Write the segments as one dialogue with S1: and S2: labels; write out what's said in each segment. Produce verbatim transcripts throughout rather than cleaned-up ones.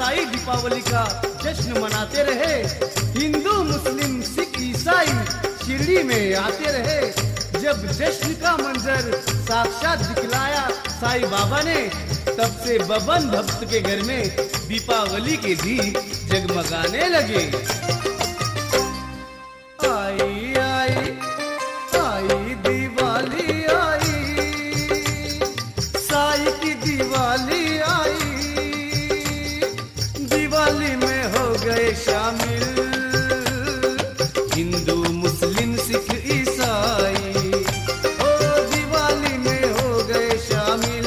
S1: साई दीपावली का जश्न मनाते रहे। हिंदू मुस्लिम सिख ईसाई शिरडी में आते रहे। जब जश्न का मंजर साक्षात दिखलाया साईं बाबा ने, तब से बबन भक्त के घर में दीपावली के दीप जगमगाने लगे। आई आई आई दिवाली आई, साईं की दिवाली आई। दिवाली में हो गए शामिल हिंदू मुस्लिम सिख ईसाई। ओ दिवाली में हो गए शामिल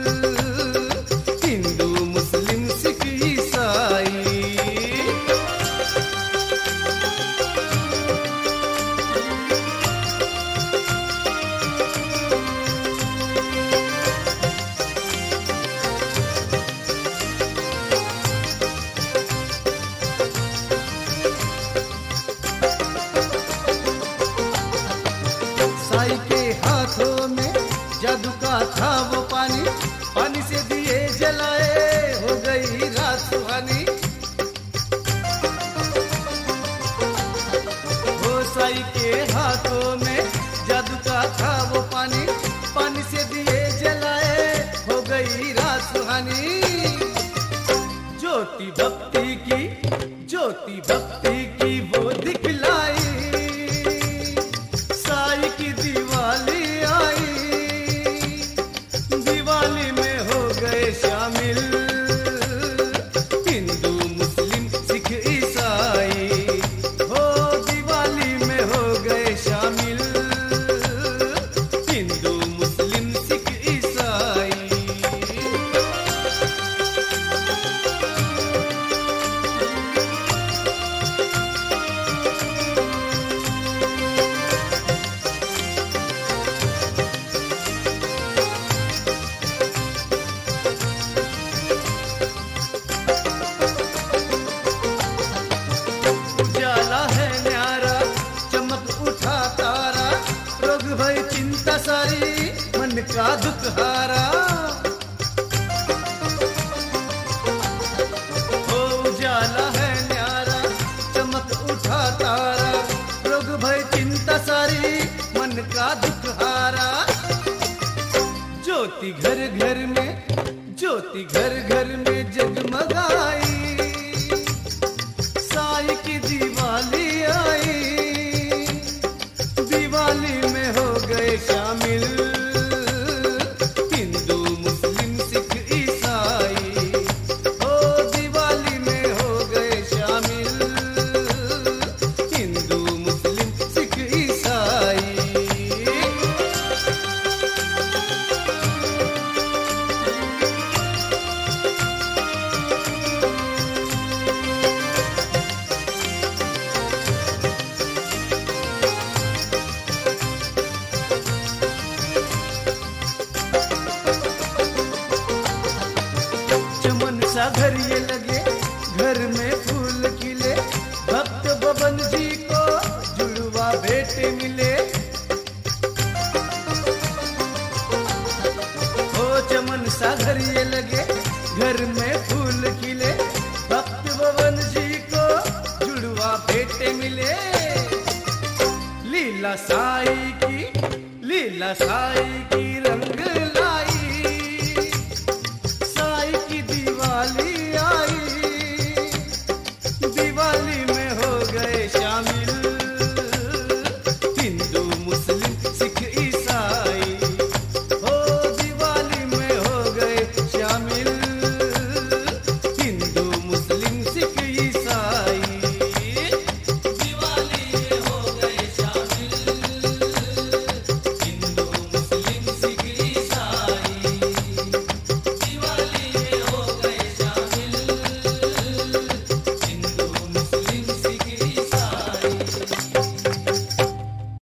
S1: हिंदू मुस्लिम सिख ईसाई। साईं के हाथों में जादू का था वो पानी, पानी से दिए जलाए हो गई रात सुहानी। वो साईं के हाथों में जादू का था वो पानी, पानी से दिए जलाए हो गई रात सुहानी। ज्योति भक्ति की ज्योति भक्ति की वो दिखलाई, साईं की दिवाली आई। दिवाली में हो गए शामिल हिंदू मुस्लिम सिख ईसाई। हो दिवाली में हो गए शामिल हिंदू मुस्लिम सिख ईसाई। उजाला है न्यारा, चमक उठा तारा, रोग भय चिंता सारी, मन का दुख हारा। ओ उजाला है न्यारा, चमक उठा तारा, रोग भय चिंता सारी, मन का दुख हारा। ज्योति घर घर में ज्योति घर घर में जगमगाई, साईं की दिवाली आई। दिवाली में हो गए शामिल हिंदू मुस्लिम सिख ईसाई। ओ दिवाली में हो गए शामिल हिंदू मुस्लिम सिख ईसाई। चमन सा घर ये लगे, घर में फूल खिले, भक्त बबन जी को जुड़वा बेटे मिले। ओ चमन सा घर ये लगे, घर में फूल खिले, भक्त बबन जी को जुड़वा बेटे मिले। लीला साईं की लीला साईं की रंग